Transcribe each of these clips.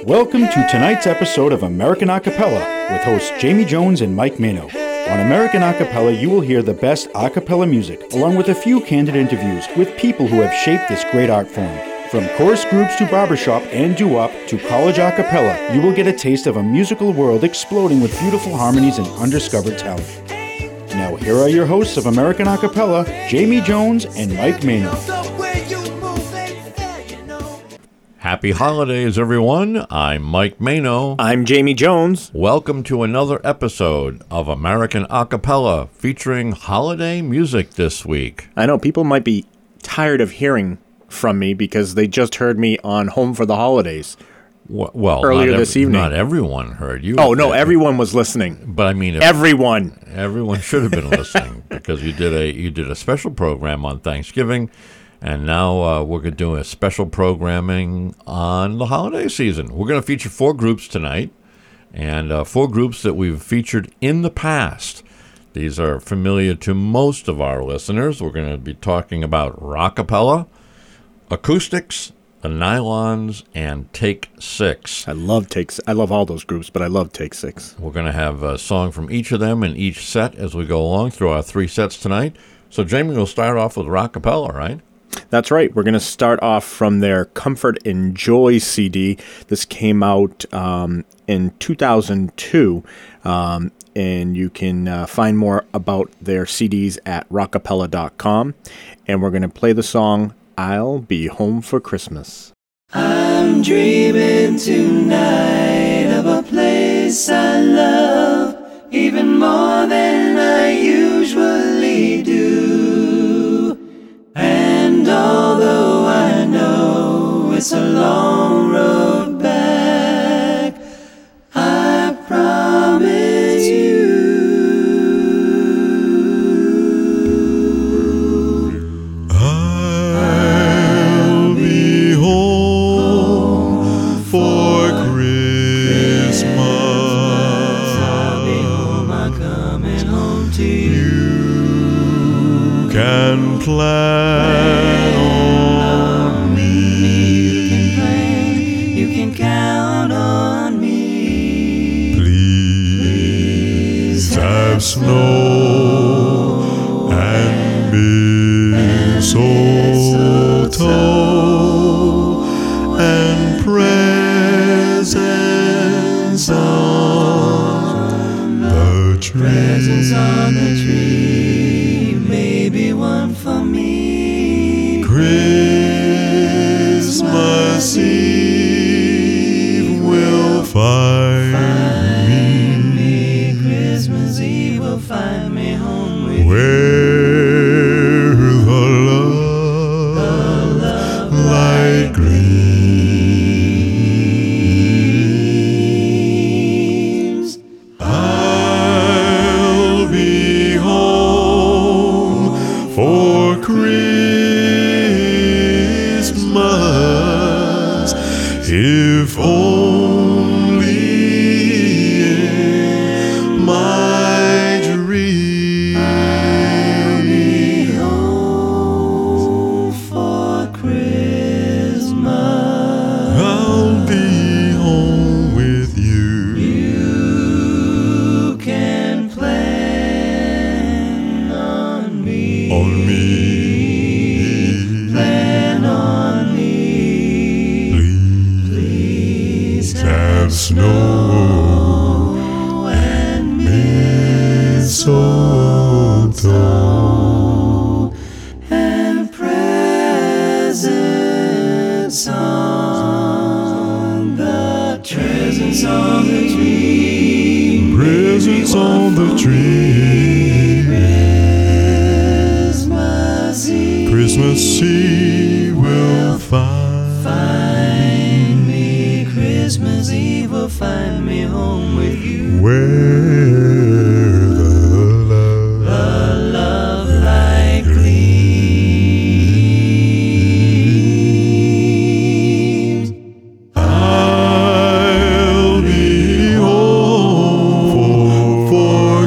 Welcome to tonight's episode of American Acapella with hosts Jamie Jones and Mike Mano. On American Acapella, you will hear the best acapella music, along with a few candid interviews with people who have shaped this great art form. From chorus groups to barbershop and doo-wop to college acapella, you will get a taste of a musical world exploding with beautiful harmonies and undiscovered talent. Now here are your hosts of American Acapella, Jamie Jones and Mike Mano. Happy holidays, everyone. I'm Mike Mano. I'm Jamie Jones. Welcome to another episode of American Acapella featuring holiday music this week. I know people might be tired of hearing from me because they just heard me on Home for the Holidays earlier this evening. Not everyone heard you. Oh, no, everyone was listening. But I mean, everyone should have been listening because you did a special program on Thanksgiving. And now we're going to do a special programming on the holiday season. We're going to feature 4 groups tonight, and 4 groups that we've featured in the past. These are familiar to most of our listeners. We're going to be talking about rockapella, acoustics, the Nylons, and Take 6. I love all those groups, but I love Take 6. We're going to have a song from each of them in each set as we go along through our 3 sets tonight. So, Jamie, we'll start off with rockapella, right? That's right. We're going to start off from their Comfort and Joy CD. This came out in 2002, and you can find more about their CDs at rockapella.com. And we're going to play the song, I'll Be Home for Christmas. I'm dreaming tonight of a place I love, even more than I usually do. And although I know it's a long road back, I promise you I'll be home for Christmas. I'll be home, I'm coming home to you. You can plan on me. You can count on me. Please have snow and mistletoe and presents on the tree. Presents on the tree, maybe one for me. Christmas Eve will find me. Christmas Eve will find me home with Where the love light gleams. I'll be home for Christmas, if only in my dream. I'll be home for Christmas. I'll be home with you. You can plan on me. On me. Plan on me. Please have snow and mistletoe And presents on the tree. Presents on the tree. presents on the tree. Christmas Eve. Christmas Eve will Find me. Christmas Eve will find me home with you. where the Love light gleams. I'll be home for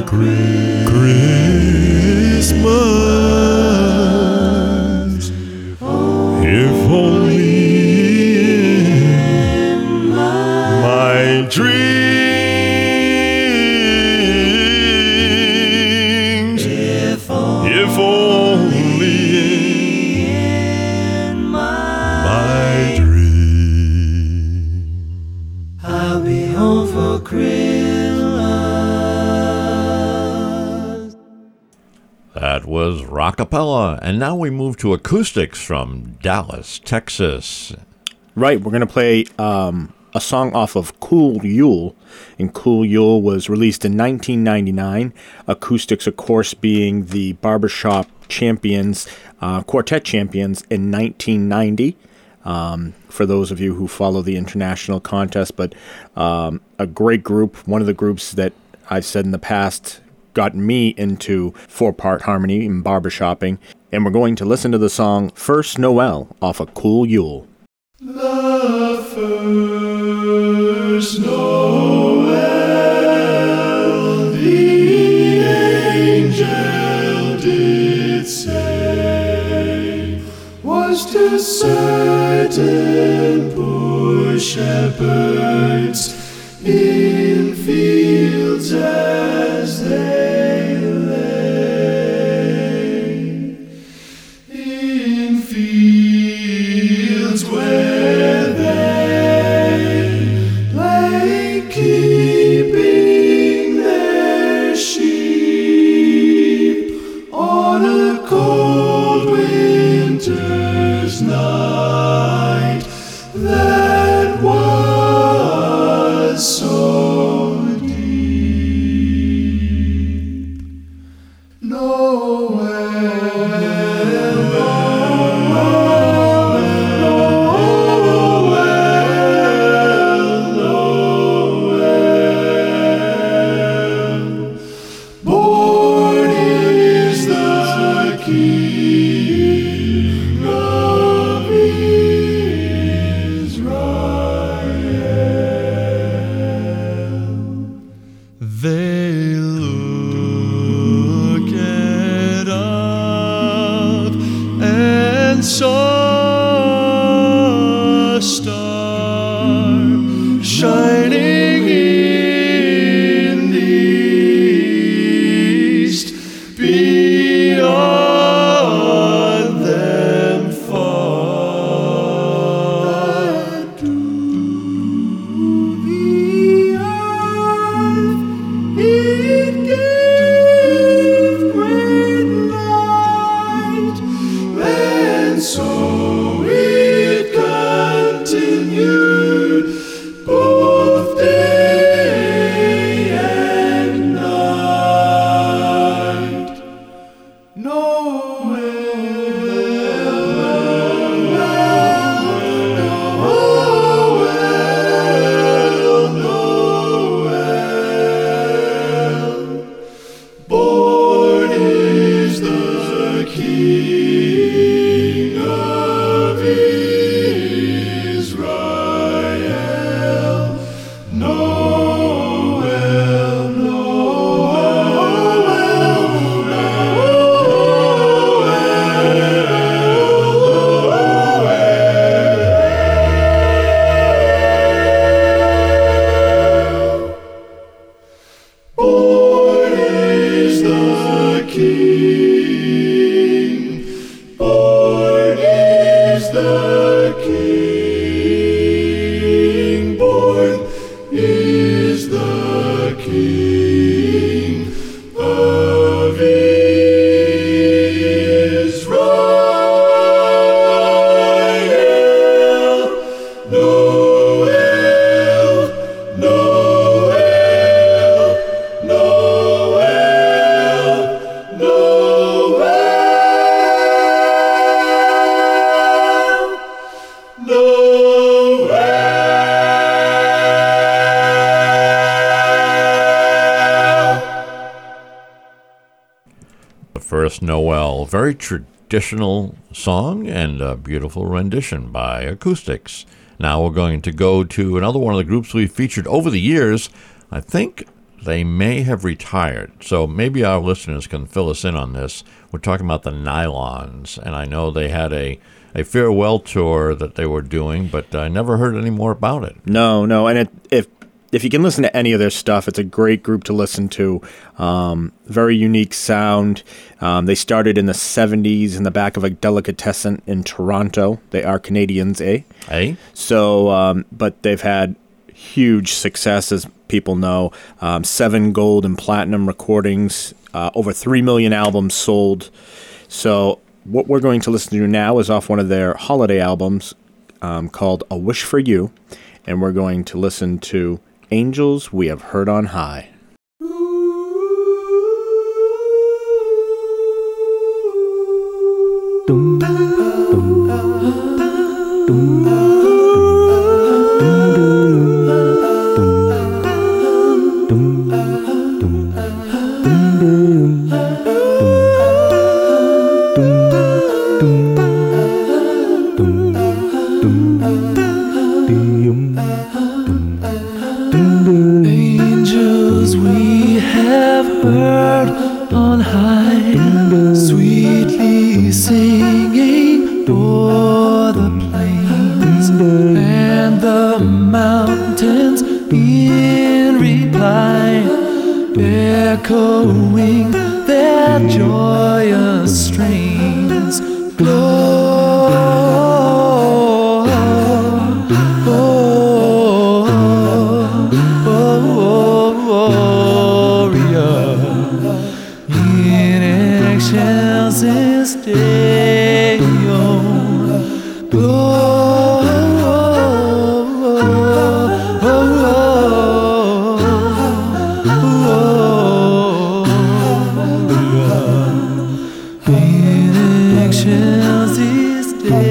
Christmas, if only in my dreams. If only in my dream. I'll be home for Christmas. That was rockapella, and now we move to acoustics from Dallas, Texas. Right, we're going to play a song off of Cool Yule, and Cool Yule was released in 1999. Acoustics, of course, being the barbershop champions, quartet champions in 1990. For those of you who follow the international contest, but a great group, one of the groups that I've said in the past got me into four-part harmony and barbershopping, and we're going to listen to the song First Noel off of Cool Yule. The first Noel, the angel did say, was to certain poor shepherds in fields as they lay, in fields where they lay keeping their sheep on a cold winter's night that was so deep. Noel, born is the King of Israel. They looked up and saw a star shining in the east, beyond them far. To the earth it gave great light, and so it continued both day and night. Noel, born is the King of Israel. Noel, born is the King. Born is the King. Born is the King of Israel. Noel, Noel, Noel, Noel, Noel. The First Noel, very traditional song and a beautiful rendition by Acoustics. Now we're going to go to another one of the groups we've featured over the years. I think they may have retired, so maybe our listeners can fill us in on this. We're talking about the Nylons, and I know they had a farewell tour that they were doing, but I never heard any more about it. No, and if if you can listen to any of their stuff, it's a great group to listen to. Very unique sound. They started in the 70s in the back of a delicatessen in Toronto. They are Canadians, eh? Hey? So, but they've had huge success, as people know. 7 gold and platinum recordings, over 3 million albums sold. So what we're going to listen to now is off one of their holiday albums called A Wish for You. And we're going to listen to Angels We Have Heard on High. Angels we have heard on high, sweetly singing o'er the plains and the mountains in reply, echoing their joyous strains. In excelsis Deo, in excelsis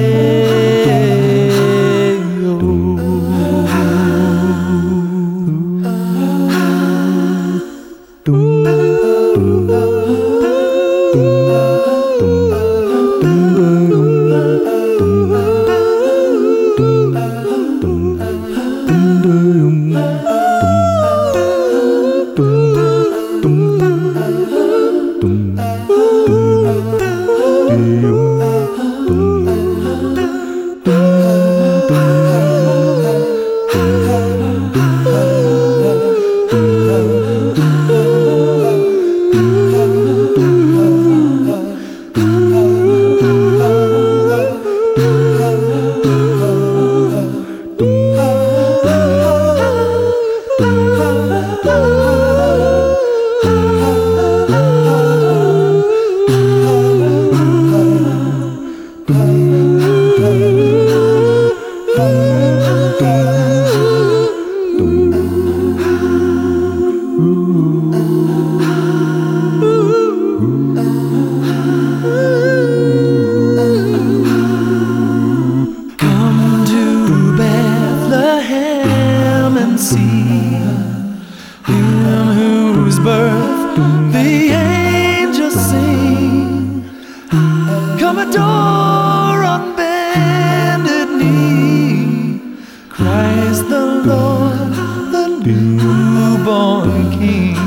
Come adore on bended knee, Christ the Lord, the newborn King.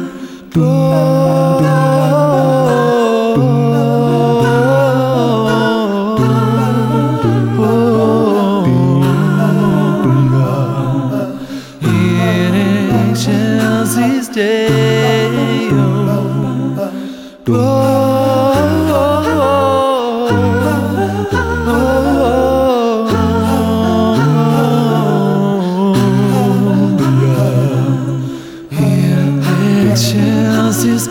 In excelsis Deo. Excelsis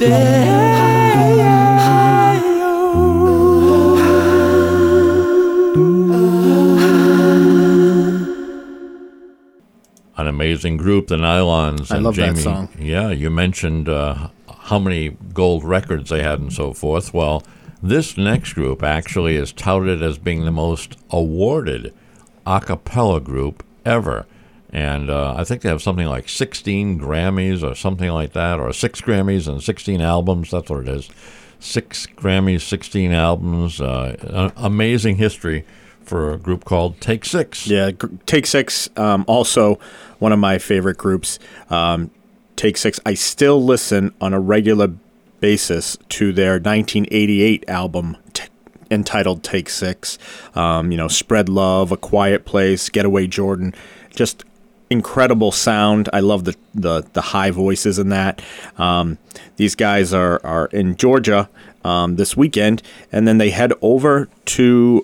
An amazing group, the Nylons. I And love that Jamie, song. Yeah, you mentioned how many gold records they had and so forth. Well, this next group actually is touted as being the most awarded a cappella group ever. And I think they have something like 16 Grammys or something like that, or 6 Grammys and 16 albums. That's what it is. 6 Grammys, 16 albums. Amazing history for a group called Take Six. Yeah, Take Six, also one of my favorite groups. Take Six, I still listen on a regular basis to their 1988 album entitled Take Six. Spread Love, A Quiet Place, Getaway Jordan. Just incredible sound. I love the high voices in that. These guys are in Georgia this weekend, and then they head over to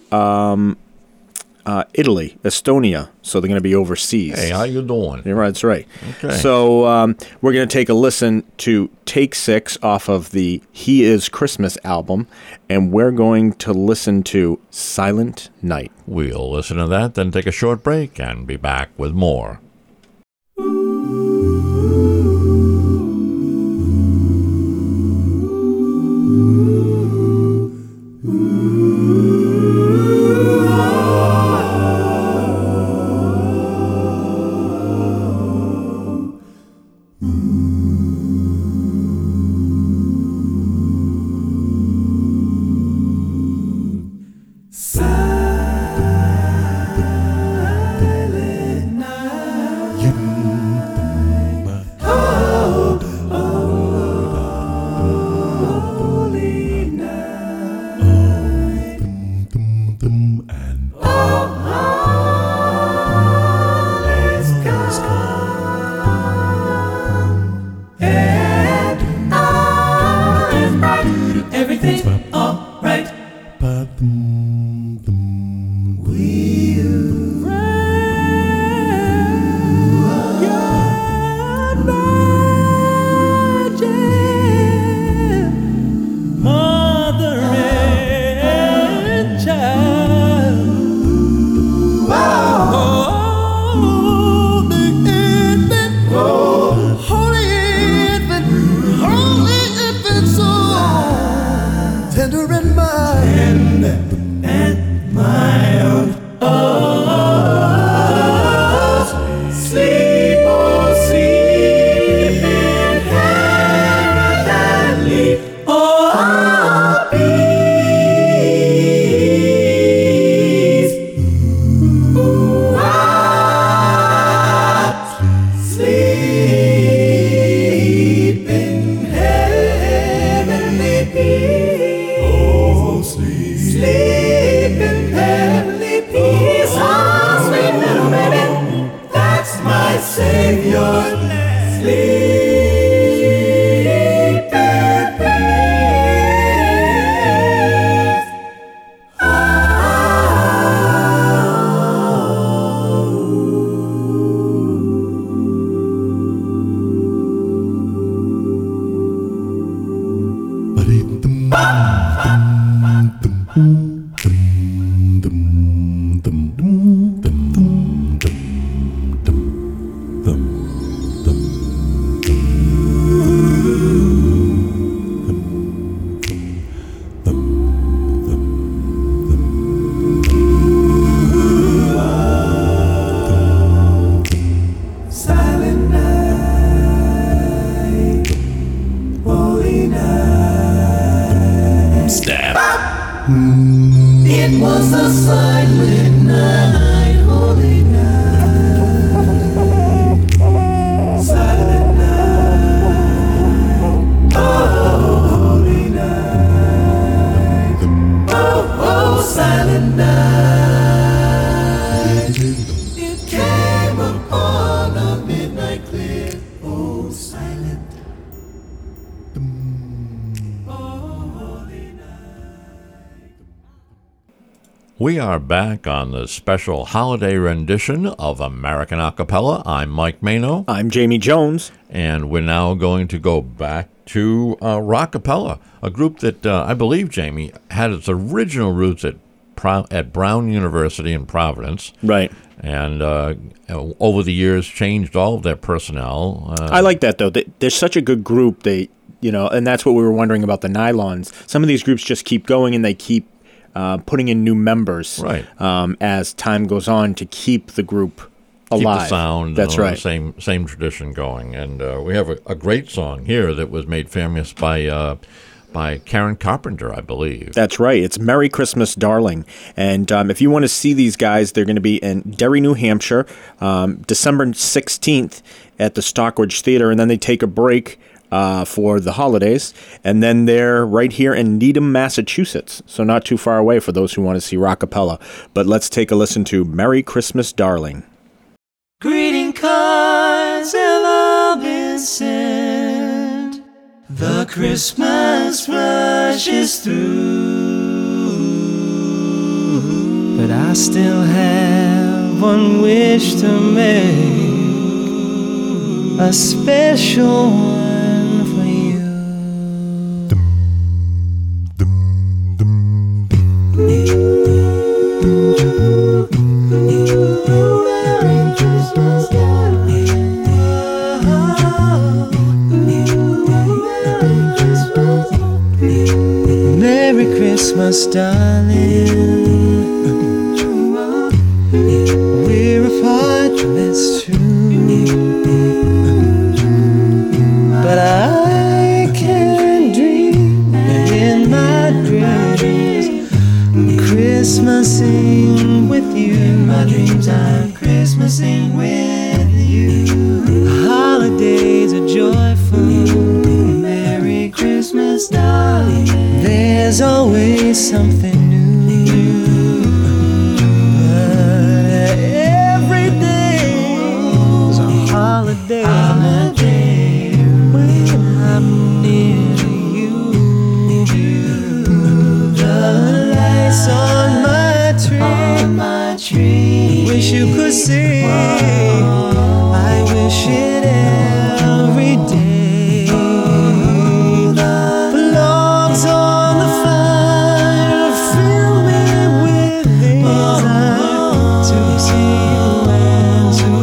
Italy, Estonia. So they're going to be overseas. Hey, how you doing? Yeah, that's right. Okay. So we're going to take a listen to Take 6 off of the He Is Christmas album, and we're going to listen to Silent Night. We'll listen to that, then take a short break, and be back with more. It was a silent night, holy night, silent night, oh, holy night, oh, silent night. It came upon a midnight clear, oh, silent. We are back on the special holiday rendition of American Acapella. I'm Mike Mano. I'm Jamie Jones. And we're now going to go back to Rockapella, a group that I believe, Jamie, had its original roots at Brown University in Providence. Right. And over the years changed all of their personnel. I like that, though. They're such a good group. And that's what we were wondering about the Nylons. Some of these groups just keep going and they keep putting in new members as time goes on to keep the group alive. Keep the sound. That's right. Same tradition going. And we have a great song here that was made famous by Karen Carpenter, I believe. That's right. It's Merry Christmas, Darling. And if you want to see these guys, they're going to be in Derry, New Hampshire, December 16th at the Stockbridge Theater, and then they take a break for the holidays, and then they're right here in Needham, Massachusetts, so not too far away for those who want to see Rockapella. But let's take a listen to Merry Christmas, Darling. Greeting card. Christmas rushes through, but I still have one wish to make, a special one for you. Merry Christmas, darling. We're apart, that's true, but I can dream in my dreams, Christmasing with you. In my dreams I'm Christmasing with you. Holidays are joyful. Merry Christmas, darling. There's always something new. But every day's a holiday when I'm near you. The lights on my tree, wish you could see. I wish it every day. The logs on the fire fill me with desire to see you and to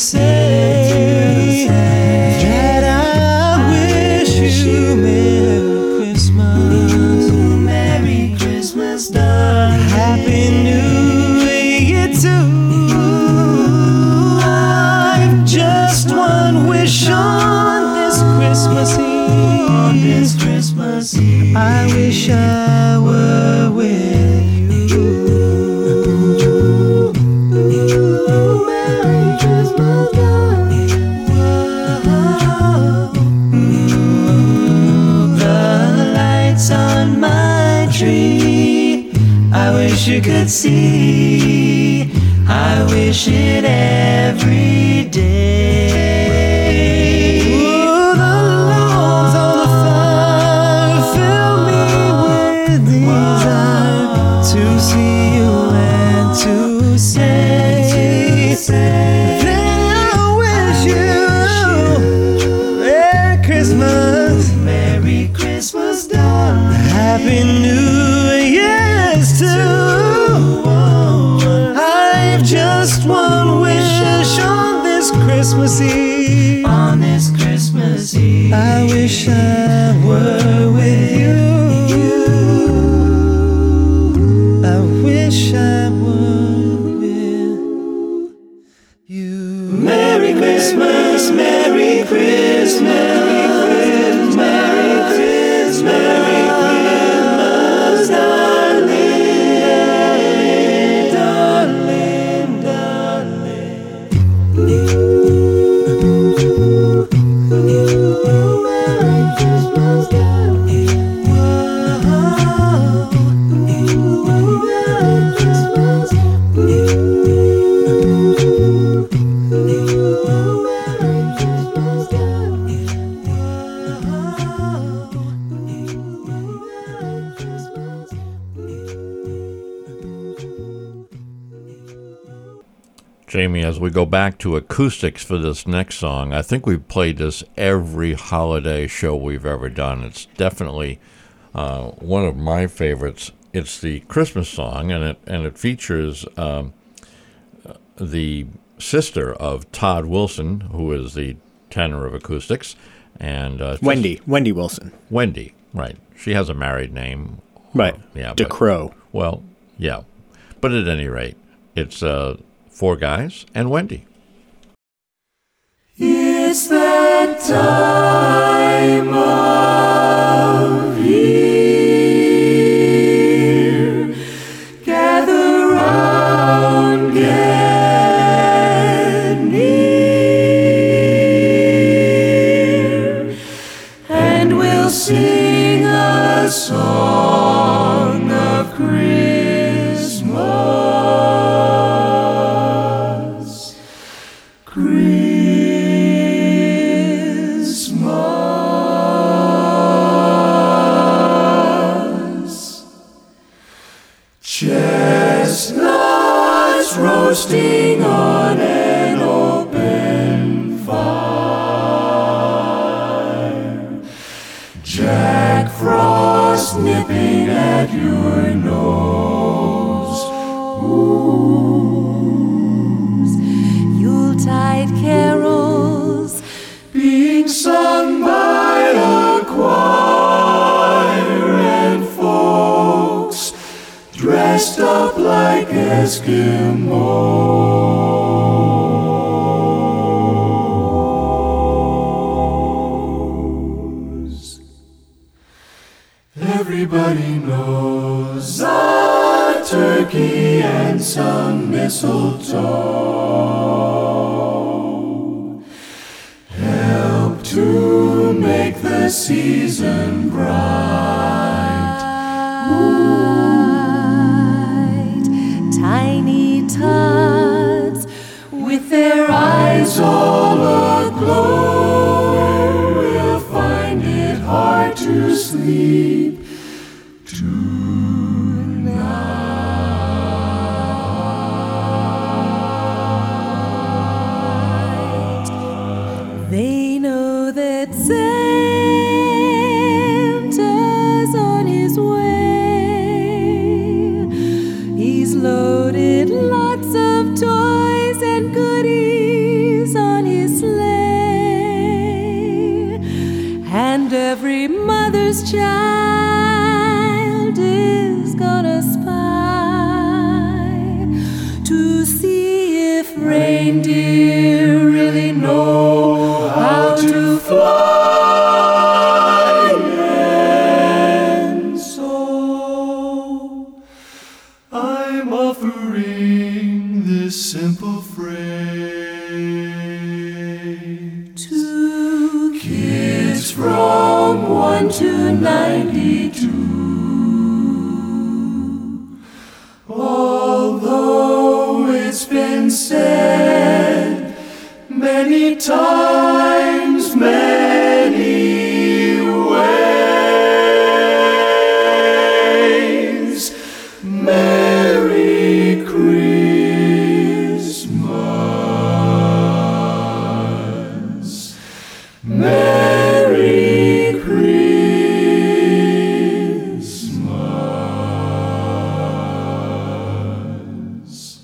say that I wish you Merry Christmas. Merry Christmas, darling. Happy New Year too. I've just one wish on this Christmas Eve. On this Christmas Eve, I wish I were with you. Merry Christmas, darling. The lights on my tree, I wish you could see. I wish it every day. Ooh, the logs on the fire fill me with desire to see you and to say that I wish you Merry Christmas. Merry Christmas, darling. Happy New Year's too. I've just one wish on this Christmas Eve. On this Christmas Eve, I wish I were with you. I wish I were with you. Merry Christmas, Merry Christmas, Merry Christmas, Merry Christmas, Merry Christmas, darling, darling, darling. Merry Christmas, darling. Jamie, as we go back to acoustics for this next song, I think we've played this every holiday show we've ever done. It's definitely one of my favorites. It's the Christmas song, and it features the sister of Todd Wilson, who is the tenor of acoustics, and Wendy Wilson. Wendy, right? She has a married name, Right. Yeah, DeCrow. Well, yeah, but at any rate, it's four guys and Wendy. It's that time of year. Gather round, get near, and we'll sing a song of Christmas. Christmas. Yuletide carols being sung by a choir and folks dressed up like Eskimos. Everybody knows a turkey and some mistletoe help to make the season bright. Tiny tots with their eyes All aglow, we'll find it hard to sleep tonight. They know that Santa's on his way. He's loaded lots of toys and goodies on his sleigh. And every mother's child is gonna spy to see if reindeer really know how to fly. And so I'm offering this simple phrase To kids from 1 to 92. Although it's been said many times, many ways, Merry Christmas. Merry Christmas.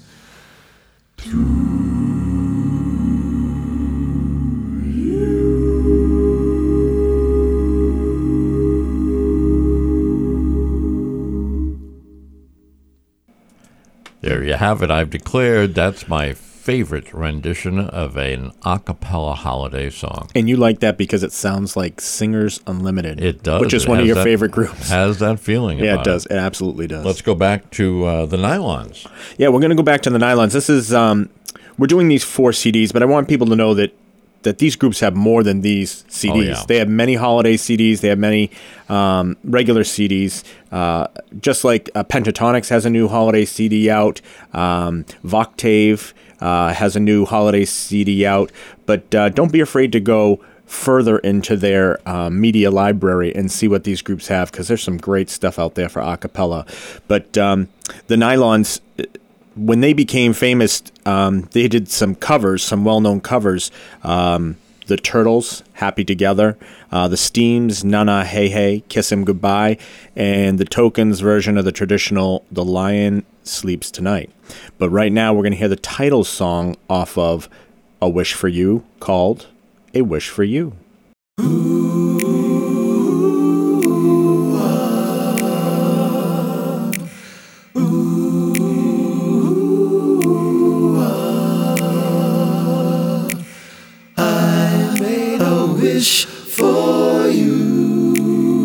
There you have it. I've declared that's my favorite rendition of an a cappella holiday song. And you like that because it sounds like Singers Unlimited. It does. Which is It one of has your that- favorite groups. Has that feeling Yeah, about it does. It absolutely does. Let's go back to the Nylons. Yeah, we're going to go back to the Nylons. This is we're doing these 4 CDs, but I want people to know that these groups have more than these CDs. Oh, yeah. They have many holiday CDs. They have many regular CDs. Just like Pentatonix has a new holiday CD out. Voctave has a new holiday CD out. But don't be afraid to go further into their media library and see what these groups have, because there's some great stuff out there for a cappella. But the Nylons, when they became famous, they did some covers, some well-known covers. The Turtles, Happy Together, the Steams, Nana Hey Hey, Kiss Him Goodbye, and the Tokens version of the traditional The Lion Sleeps Tonight. But right now we're going to hear the title song off of A Wish for You, called A Wish for You. Wish for you.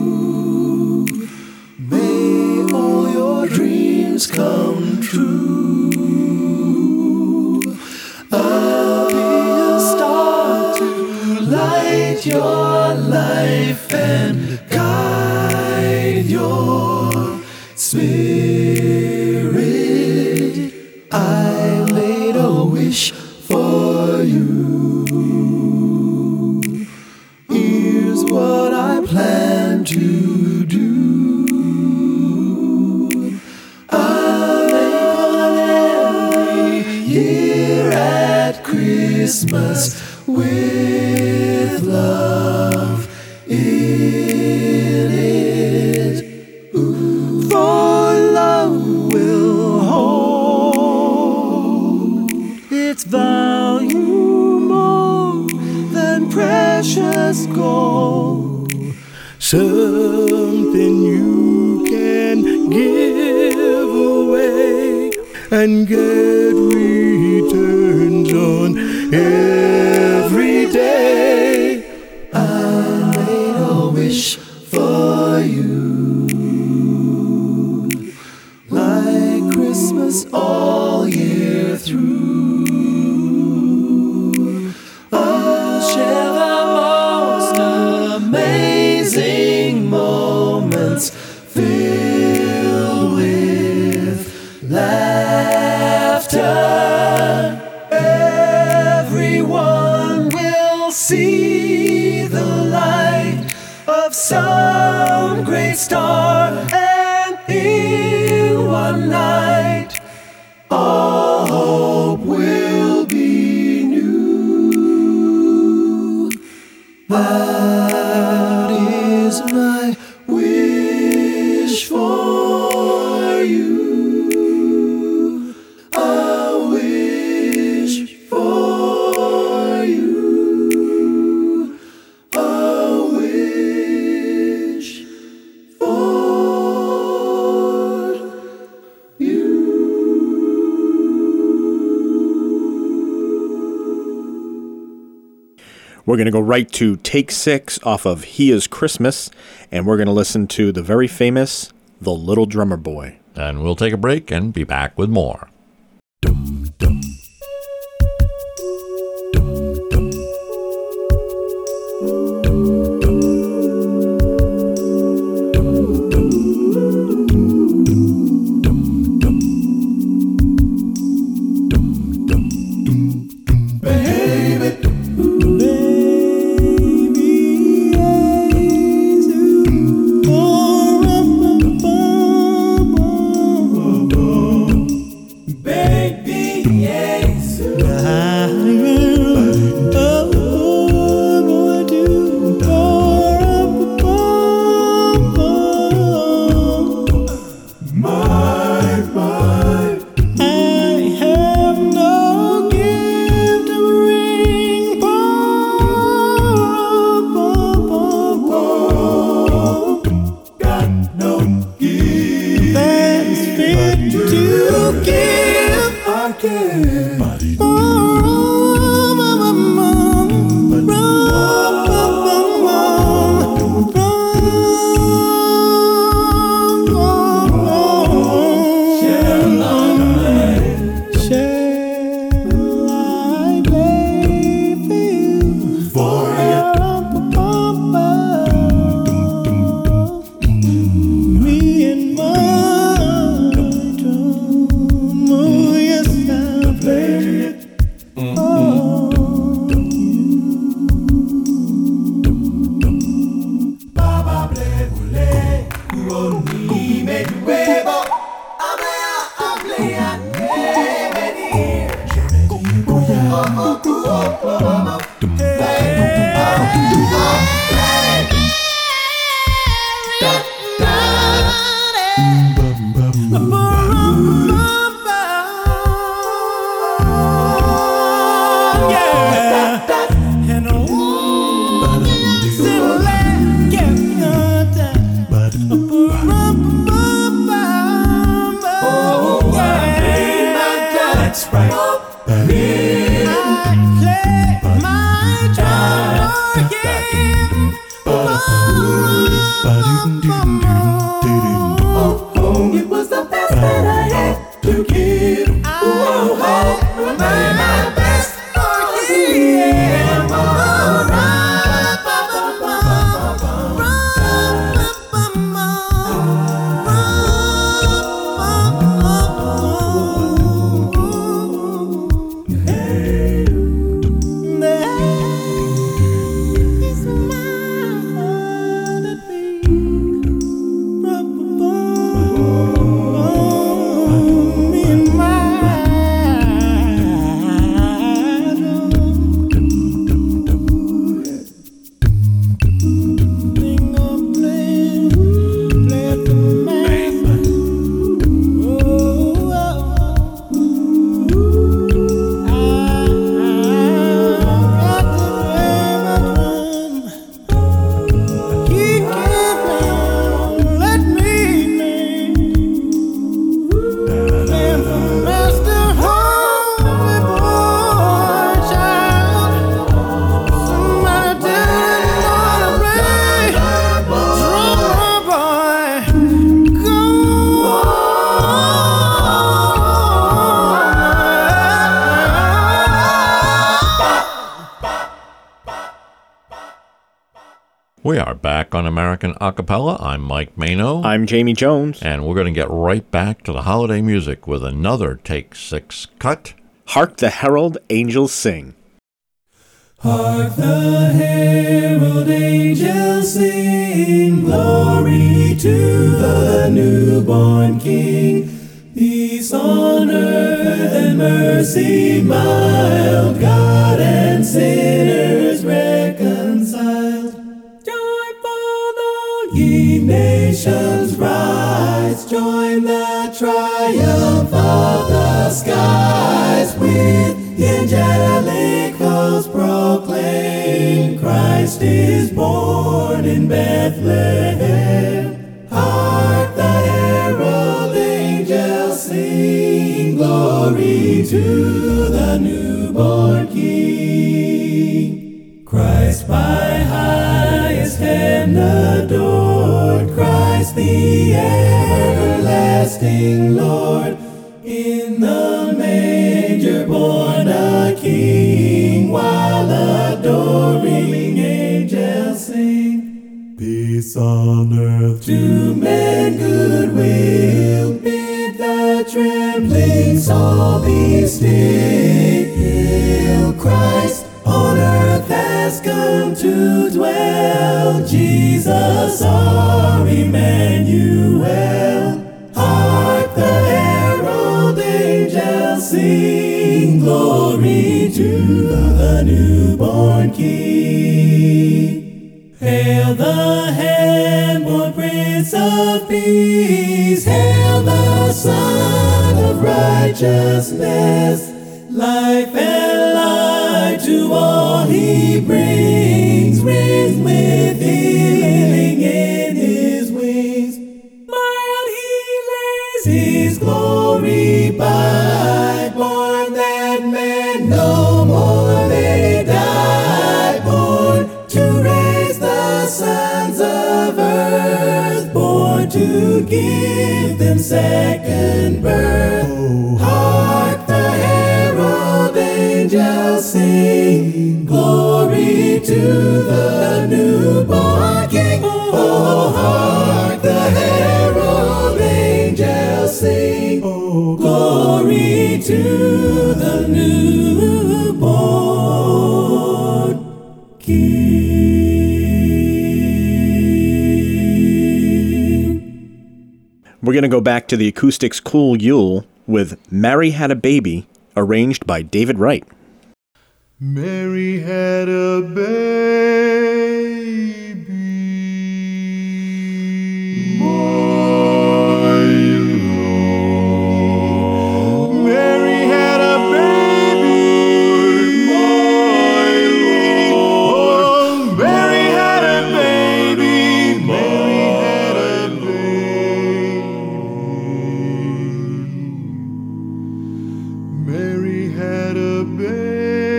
May all your dreams come true. I'll be a star to light your life and guide your spirit. I made a wish for you. Here's what I plan to do. I'll make one every year at Christmas with love in it. Ooh. For love will hold its value something you can give away and get returns on every day. I made a wish for you, like Christmas all year through. I'll share the most amazing moments filled with laughter. Everyone will see the light of some great star, and in one night all hope will be new. That is my wish for you. A wish for you. A wish for you. We're going to go right to Take 6 off of He Is Christmas, and we're going to listen to the very famous The Little Drummer Boy. And we'll take a break and be back with more. It was the best that I had to give. Oh, my best for you. We are back on American Acapella. I'm Mike Mano. I'm Jamie Jones. And we're going to get right back to the holiday music with another Take 6 cut. Hark the Herald Angels Sing. Hark the herald angels sing, glory to the newborn King. Peace on earth and mercy mild, God and sinners reconciled. Joyful all ye nations rise, join the triumph of the skies. With the angelic host proclaim, Christ is born in Bethlehem. Hark the herald angels sing, glory to the newborn King. Christ by highest heaven adored, Christ the everlasting Lord. In the manger born a King, while adoring angels sing. Peace on earth to men goodwill, bid the trembling soul be still. Christ on earth has come to dwell, Jesus our Emmanuel. Hark the herald angels sing, glory to the newborn King. Hail the hand-born Prince of Peace, hail the Son of Righteousness. Life and light to all he brings, raised with healing in his wings. Mild he lays his glory by, born that men no more may die, born to raise the sons of earth, born to give them second birth. Oh, hark the herald angels sing, glory to the newborn King. Oh, hark the herald angels sing, oh, glory to the newborn King. We're going to go back to the Acoustics' Cool Yule with Mary Had a Baby, arranged by David Wright. Mary had a baby, my Lord. Mary had a baby, my Lord. Mary had a baby, Mary had a baby. Mary had a baby.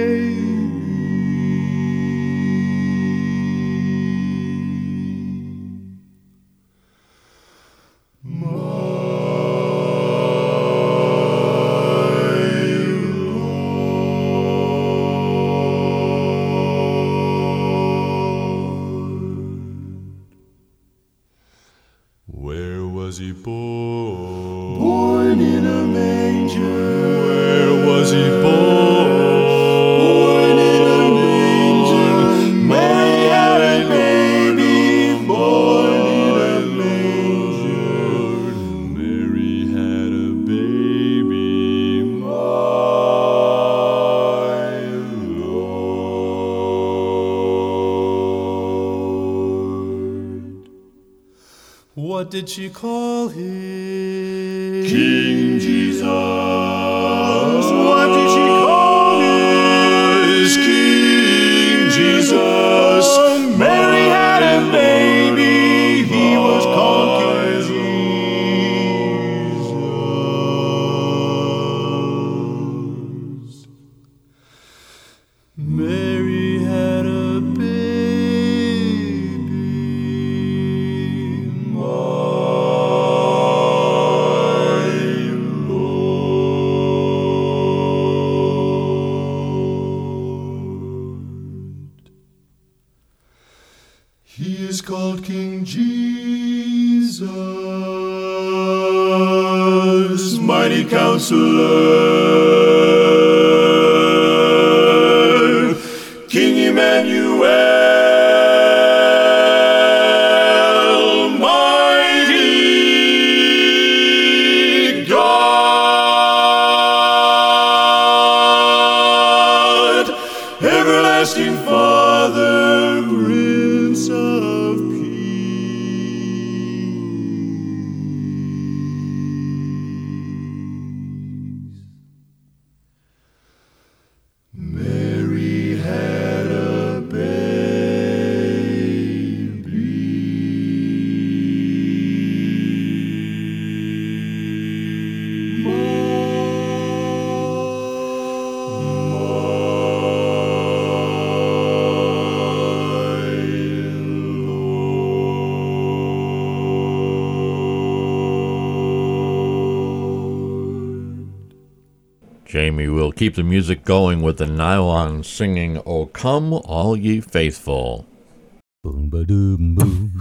Where was he born? Born in a manger. Where was he born? Born in a manger. Mary had a baby, born in a manger. Mary had a baby, my Lord. What did she call him? King Jesus. What did she call him? King Jesus. Mary had a baby, he was called King Jesus. Mary had a baby, my Lord. He is called King Jesus, mighty Counselor, King Emmanuel, mighty God, everlasting Father, Prince of Peace. Mary had a Jamie will keep the music going with the nylon singing, "O Come, All Ye Faithful." Boom ba doom boom.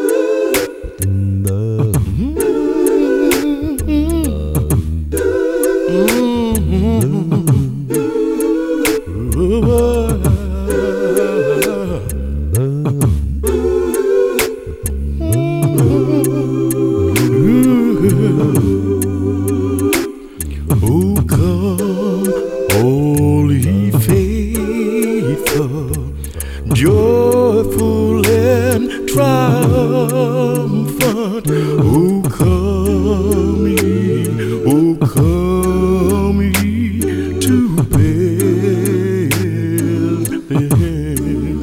Oh, come, all ye faithful, joyful and triumphant. Oh, come ye to Bethlehem.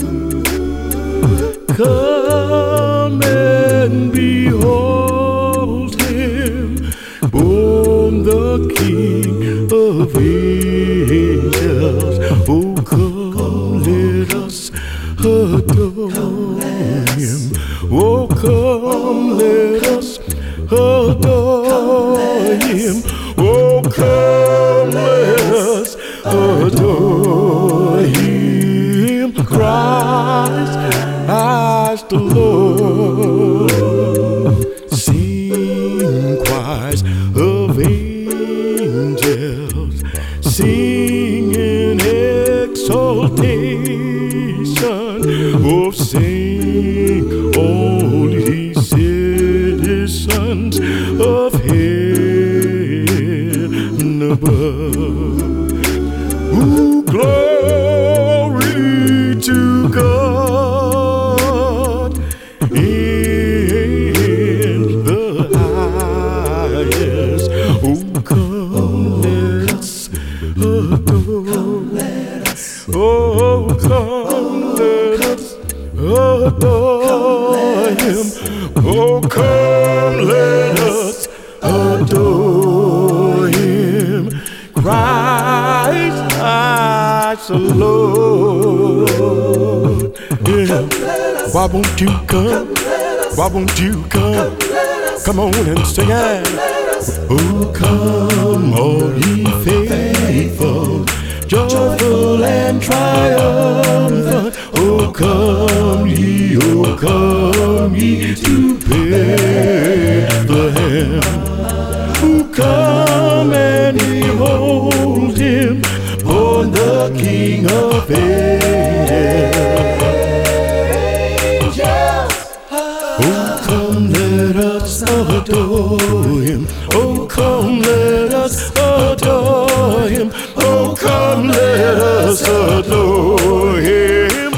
Come and behold him, born the King of angels. Oh, come, let us adore him. Oh, come, let us adore him. Oh, come, let us adore him. Christ the Lord. Sing choirs of angels, sing in exaltation. Oh, sing all ye citizens of heaven above. Ooh, glory to God in the highest. Oh, come, let us adore. Oh, come, let us adore him. Oh, come, let us adore him. Christ the Lord. Yeah. Why won't you come? Why won't you come? Come on and sing it. Oh, come, all ye faithful, joyful and triumphant. Oh, come ye to Bethlehem. Oh, come and behold him, born the King of angels. Oh, come, let us adore him. Oh, come, let us adore him. Oh, come, let us adore him.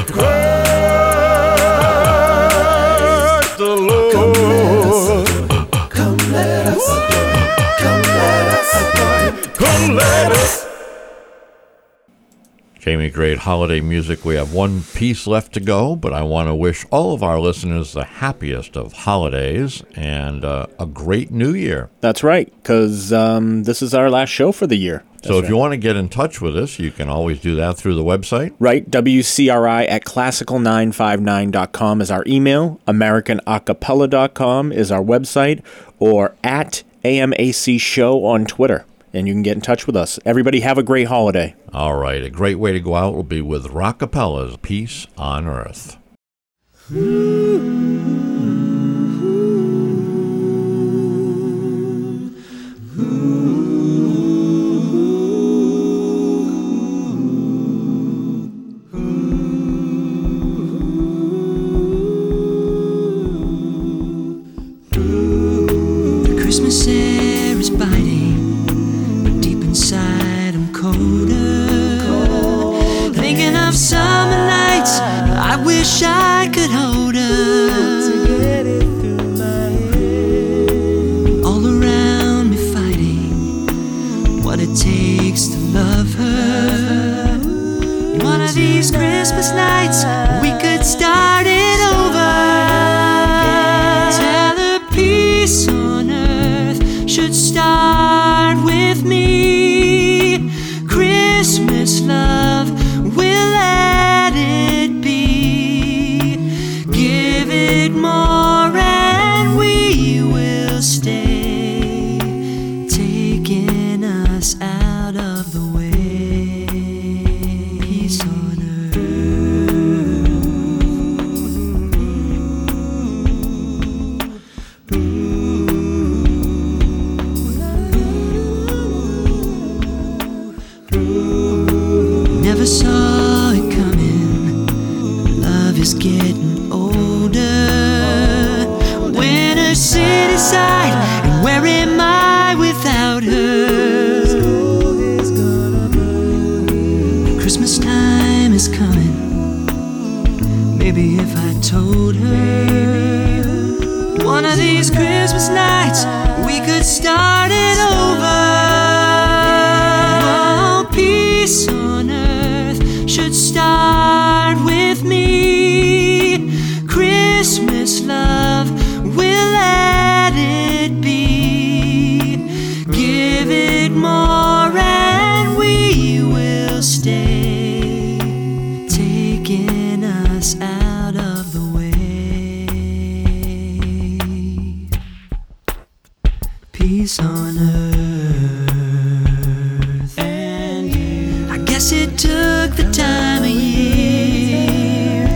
Christ the Lord. Come, let us adore him. Come, let us adore him. Come, let us. Jamie, great holiday music. We have one piece left to go, but I want to wish all of our listeners the happiest of holidays and a great new year. That's right, because this is our last show for the year. So if you want to get in touch with us, you can always do that through the website. Right, WCRI at classical959.com is our email, AmericanAcapella.com is our website, or at AMAC Show on Twitter. And you can get in touch with us. Everybody have a great holiday. All right, a great way to go out will be with Rockapellas, Peace on Earth. wish I could hold her. All around me fighting what it takes to love her. One of these Christmas nights we could start it over. Tell her peace on earth should start with me. Christmas love, we'll let it be. Give it more and we will stay, taking us out of the way. Peace on never saw it coming. Love is getting older. Winter city side, and where am I without her? Christmas time is coming. Maybe if I told her, one of these Christmas nights we could start it over. Oh, peace on earth should start with me. Christmas love, we'll let it be. Give it more and we will stay, taking us out of the way. Peace on earth. I guess it took the time of year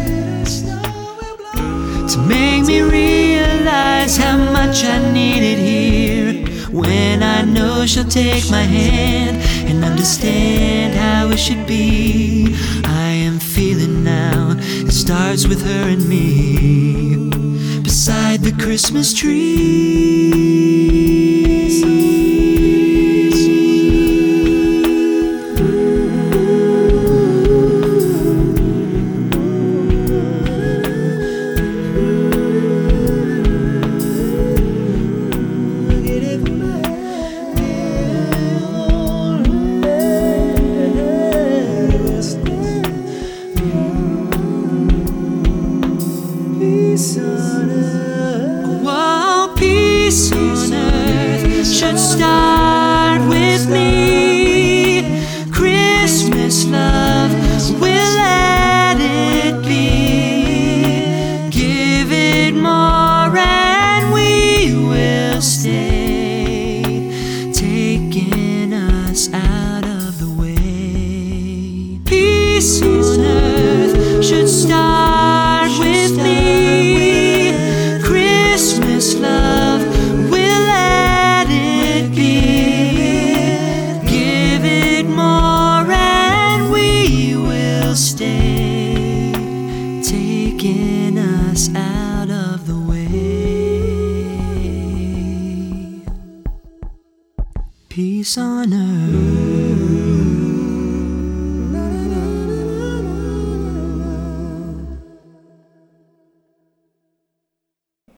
to make me realize how much I need it here. When I know she'll take my hand and understand how it should be. I am feeling now, it starts with her and me, beside the Christmas tree. Oh, peace on earth should start with me. Christmas love, we'll let it be. Give it more and we will stay, taking us out of the way. Peace on earth should start with me. Christmas love, we'll let it be. Give it more and we will stay, taking us out of the way. Peace on earth.